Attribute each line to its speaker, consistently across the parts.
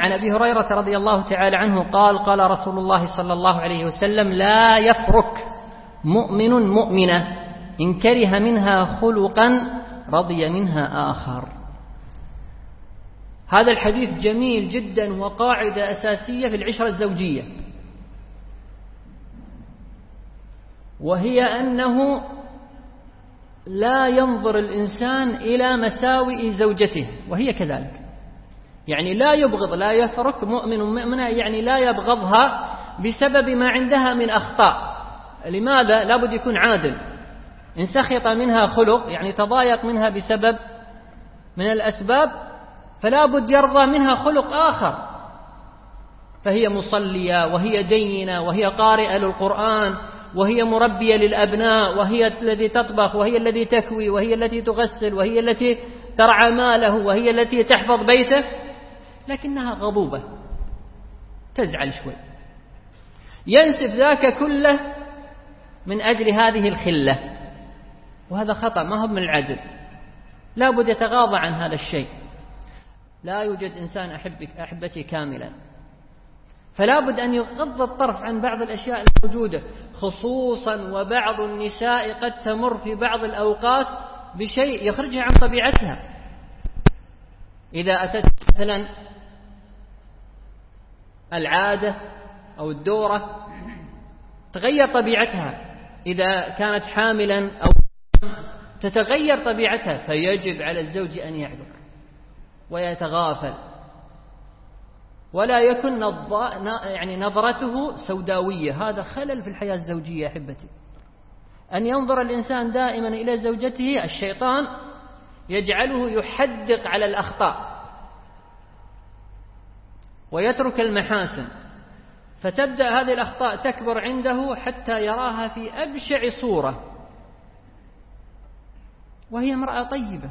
Speaker 1: عن أبي هريرة رضي الله تعالى عنه قال قال رسول الله صلى الله عليه وسلم: لا يفرك مؤمن مؤمنة إن كره منها خلقا رضي منها آخر. هذا الحديث جميل جدا وقاعدة أساسية في العشرة الزوجية، وهي أنه لا ينظر الإنسان إلى مساوئ زوجته، وهي كذلك. يعني لا يبغض، لا يفرك مؤمن مؤمنة، يعني لا يبغضها بسبب ما عندها من أخطاء. لماذا؟ لابد يكون عادل. إن سخط منها خلق، يعني تضايق منها بسبب من الأسباب، فلا بد يرضى منها خلق آخر. فهي مصلية، وهي دينة، وهي قارئة للقرآن، وهي مربية للأبناء، وهي التي تطبخ، وهي التي تكوي، وهي التي تغسل، وهي التي ترعى ماله، وهي التي تحفظ بيته، لكنها غضوبة تزعل شوي، ينسب ذاك كله من أجل هذه الخلة، وهذا خطأ، ما هو من العدل. لا بد يتغاضى عن هذا الشيء. لا يوجد إنسان أحبتي كاملا، فلا بد أن يغض الطرف عن بعض الأشياء الموجودة، خصوصا وبعض النساء قد تمر في بعض الأوقات بشيء يخرجها عن طبيعتها. إذا أتت مثلا العادة أو الدورة تغير طبيعتها، إذا كانت حاملا أو تتغير طبيعتها، فيجب على الزوج أن يعذر ويتغافل، ولا يكن يعني نظرته سوداوية. هذا خلل في الحياة الزوجية أحبتي، أن ينظر الإنسان دائما إلى زوجته. الشيطان يجعله يحدق على الأخطاء ويترك المحاسن، فتبدأ هذه الأخطاء تكبر عنده حتى يراها في أبشع صورة، وهي امرأة طيبة.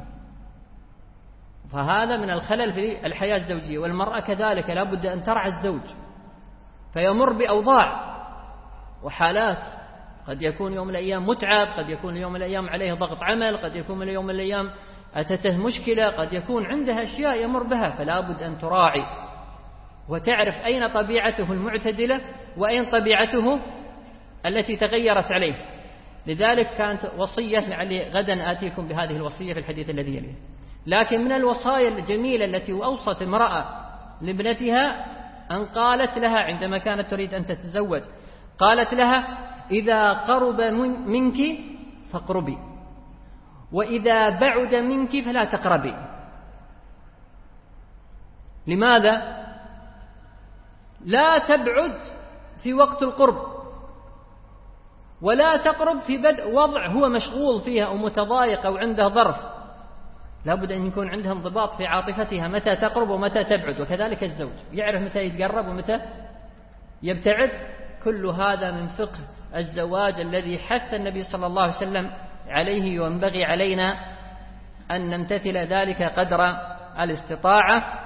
Speaker 1: فهذا من الخلل في الحياة الزوجية. والمرأة كذلك لا بد أن ترعى الزوج، فيمر بأوضاع وحالات، قد يكون يوم من الأيام متعب، قد يكون يوم من الأيام عليه ضغط عمل، قد يكون يوم من الأيام أتته مشكلة، قد يكون عندها أشياء يمر بها، فلا بد أن تراعي وتعرف أين طبيعته المعتدلة وأين طبيعته التي تغيرت عليه. لذلك كانت وصية، لعلي غدا آتيكم بهذه الوصية في الحديث الذي يليه. لكن من الوصايا الجميلة التي أوصت امرأة لابنتها أن قالت لها عندما كانت تريد أن تتزوج، قالت لها: إذا قرب منك فاقربي، وإذا بعد منك فلا تقربي. لماذا؟ لا تبعد في وقت القرب، ولا تقرب في بدء وضع هو مشغول فيها أو متضايق أو عنده ظرف. لا بد أن يكون عندها انضباط في عاطفتها، متى تقرب ومتى تبعد. وكذلك الزوج يعرف متى يتقرب ومتى يبتعد. كل هذا من فقه الزواج الذي حث النبي صلى الله عليه وسلم عليه، وينبغي علينا أن نمتثل ذلك قدر الاستطاعة.